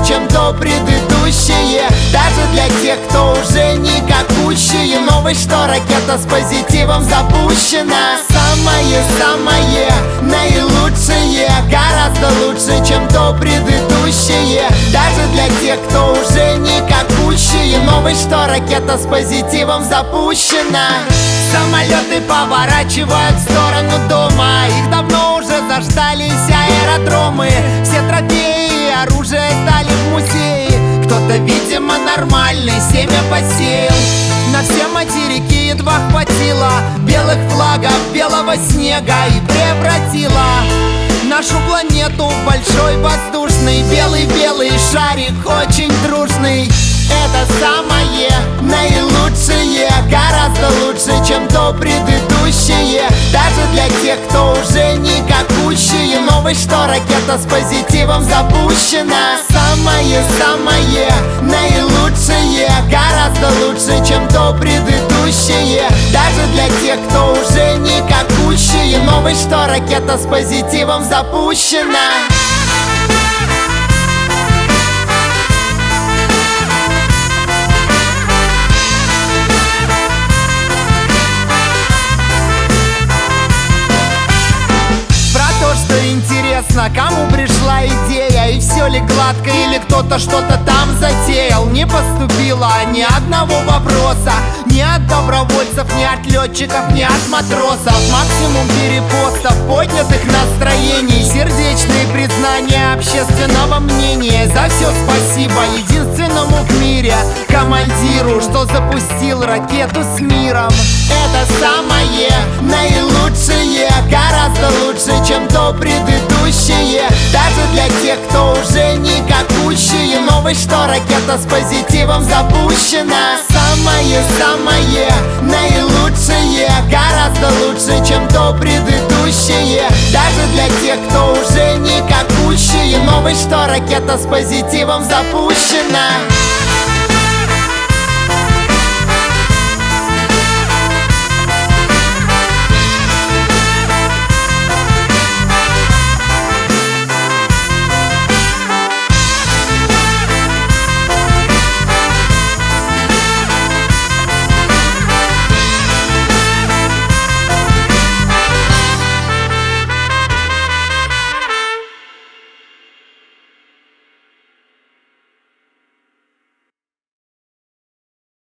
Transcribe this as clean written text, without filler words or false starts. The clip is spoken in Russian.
чем то предыдущее. Даже для тех, кто уже никакущие. Новость, что ракета с позитивом запущена. Самое-самое наилучшее, гораздо лучше, чем то предыдущее. Даже для тех, кто уже никакущие. Новость, что ракета с позитивом запущена. Самолеты поворачивают в сторону дома. Их давно уже заждались аэродромы. Все трофеи и оружие сдали в музей. Кто-то, видимо, нормальный семя посеял. На все материки едва хватило белых флагов, белого снега и превратила нашу планету в большой воздушный белый-белый шарик, очень дружный. Это самое наилучшее, гораздо лучше, чем то предыдущее. Даже для тех, кто уже никакущие. Новость, что ракета с позитивом запущена. Самое-самое наилучшее, гораздо лучше, чем то предыдущее. Даже для тех, кто уже никакущие. Новость, что ракета с позитивом запущена. Интересно, кому пришла идея, и все ли гладко, или кто-то что-то там затеял. Не поступило ни одного вопроса, ни от добровольцев, ни от летчиков, ни от матросов. Максимум перепостов, поднятых настроений, сердечные признания общественного мнения. За все спасибо единственному в мире командиру, что запустил ракету с миром. Это самое наилучшее, гораздо лучше, чем то предыдущее. Даже для тех, кто уже никакущие. Новость, что ракета с позитивом запущена. Самое-самое наилучшее, гораздо лучше, чем то предыдущее. Даже для тех, кто уже никакущие. Новость, что ракета с позитивом запущена.